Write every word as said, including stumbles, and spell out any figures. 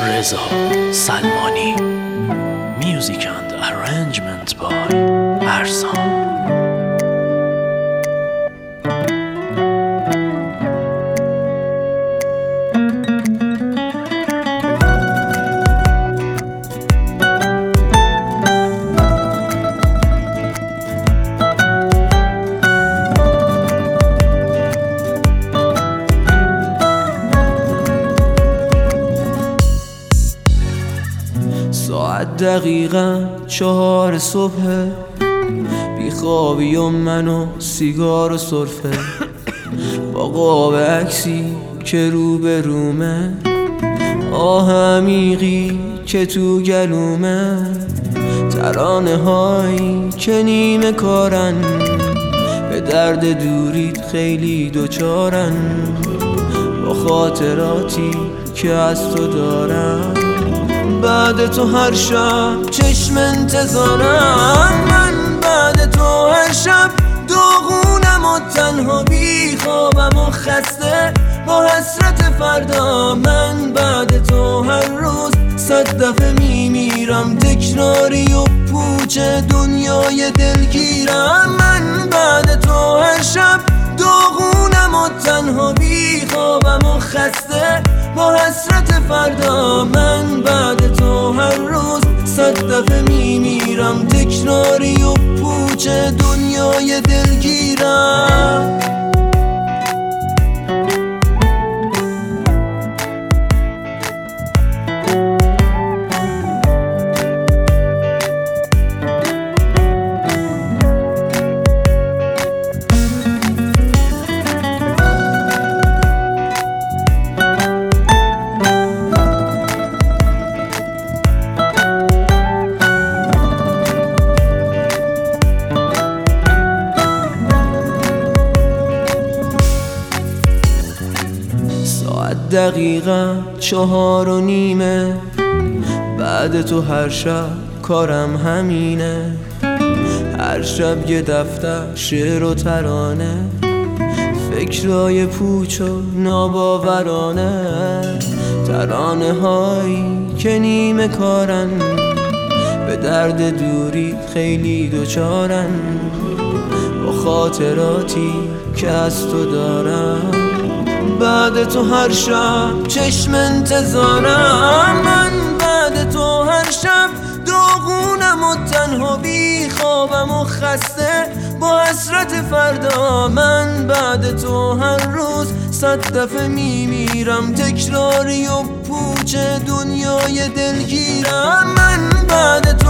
Reza Salmani. Music and arrangement by Arsan. ساعت دقیقا چهار صبح، بیخوابی و من و سیگار و سرفه، با قاب عکسی که رو به رومه، آه عمیقی که تو گلومه، ترانه هایی که نیمه کارن، به درد دوریت خیلی دوچارن، با خاطراتی که از تو دارم. بعد تو هر شب چشم انتظارم، من بعد تو هر شب داغونم و تنها بی خوابم و خسته با حسرت فردا. من بعد تو هر روز صد دفعه میمیرم، تکراری و پوچ دنیای دلگیرم. من بعد تو هر شب داغونم و تنها بی خوابم و خسته با حسرت فردا. من بعد تو هر روز صد دفعه میمیرم، تکراری و پوچ دنیای دلگیرم. دقیقا چهار و نیمه، بعد تو هر شب کارم همینه، هر شب یه دفتر شعر و ترانه، فکرای پوچ و ناباورانه، ترانه هایی که نیمه کارن، به درد دوری خیلی دوچارن، با خاطراتی که از تو دارم. بعد تو هر شب چشم انتظارم، من بعد تو هر شب داغونم و تنها بی خوابم و خسته با حسرت فردا. من بعد تو هر روز صد دفعه میمیرم، تکراری و پوچ دنیای دلگیرم. من بعد